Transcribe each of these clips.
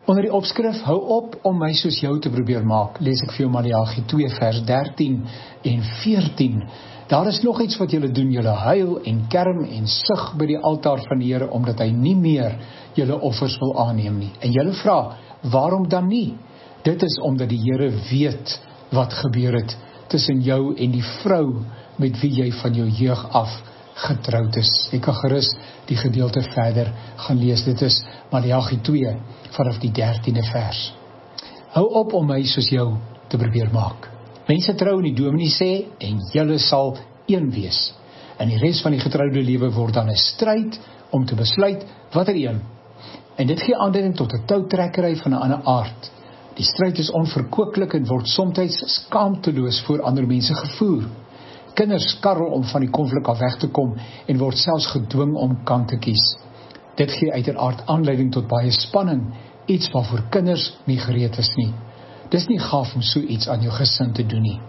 Onder die opskrif, hou op om my soos jou te probeer maak, lees ek vir jou Maleagi 2 vers 13 en 14. Daar is nog iets wat julle doen, julle huil en kerm en sug by die altaar van die Here, omdat hy nie meer julle offers wil aanneem nie. En julle vra, waarom dan nie? Dit is omdat die Here weet wat gebeur het tussen jou en die vrou met wie jy van jou jeug af getroud is. Ek kan gerus die gedeelte verder gaan lees. Dit is Maleagi 2 vanaf die 13de vers. Hou op om my soos jou te probeer maak. Mense trou en die dominee sê, en julle sal een wees. En die res van die getroude lewe word dan 'n stryd om te besluit watter een. En dit gee aanleiding tot 'n toutrekkery van 'n ander aard. Die stryd is onverkooklik en word soms skaamteloos voor ander mense gevoer. Kinders skarrel om van die konflik af weg te kom en word selfs gedwing om kant te kies. Dit gee uiteraard aanleiding tot baie spanning, iets waarvoor kinders nie gereed is nie. Dis nie gaaf om so iets aan jou gesin te doen nie.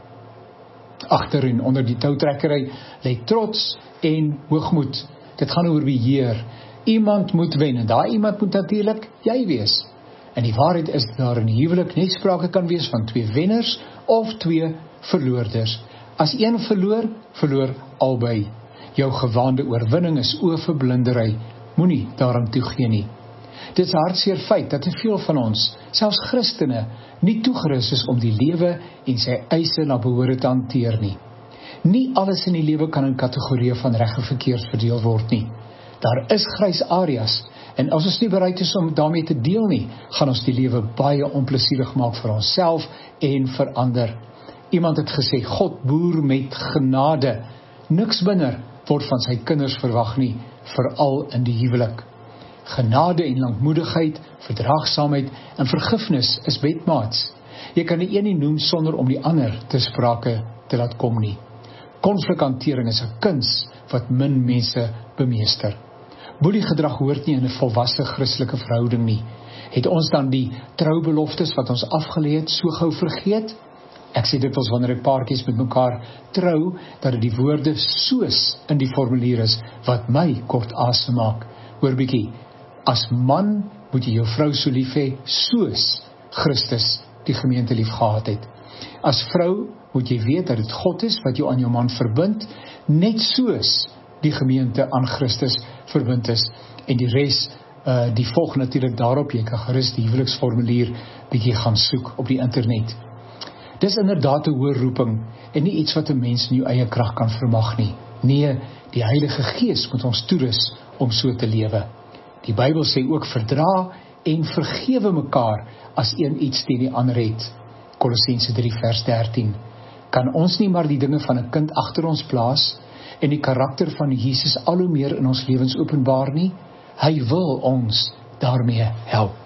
Agter en onder die toutrekkery lê trots en hoogmoed. Dit gaan oor beheer. Iemand moet wen en daai iemand moet natuurlik jy wees. En die waarheid is daar in die huwelik net sprake kan wees van 2 wenners of 2 verloorders. As een verloor, verloor albei. Jou gewaande oorwinning is oorverblindery. Moenie daaraan toegee nie. Dit is 'n hartseer feit dat te veel van ons, selfs Christene, nie toegerus is om die lewe en sy eise na behore te hanteer nie. Nie alles in die lewe kan in kategorieë van reg en verkeerd verdeel word nie. Daar is grys areas, en as ons nie bereid is om daarmee te deel nie, gaan ons die lewe baie onplesierig maak vir onsself en vir ander. Iemand het gesê, God boer met genade. Niks minder word van sy kinders verwag nie, veral in die huwelik. Genade en lankmoedigheid, verdraagsaamheid en vergifnis is bedmaats. Jy kan die een nie noem sonder om die ander ter sprake te laat kom nie. Konflikhantering is 'n kuns wat min mense bemeester. Boeliegedrag hoort nie in 'n volwasse Christelike verhouding nie. Het ons dan die troubeloftes wat ons afgelê het so gou vergeet? Ek sê dit wanneer ek paartjies met mekaar trou, dat dit die woorde soos in die formulier is, wat my kort asem maak. Hoor bietjie, as man moet jy jou vrou so lief hê, soos Christus die gemeente lief gehad het. As vrou moet jy weet dat dit God is wat jou aan jou man verbind, net soos die gemeente aan Christus verbind is. En die res, die volg natuurlik daarop, jy kan gerus die huweliksformulier bietjie gaan soek op die internet. Dis inderdaad 'n hoë roeping en nie iets wat 'n mens in jou eie krag kan vermag nie. Nee, die Heilige Gees moet ons toerus om so te lewe. Die Bybel sê ook verdra en vergewe mekaar as een iets teen die ander het. Kolossense 3 vers 13. Kan ons nie maar die dinge van 'n kind agter ons plaas en die karakter van Jesus al hoe meer in ons lewens openbaar nie? Hy wil ons daarmee help.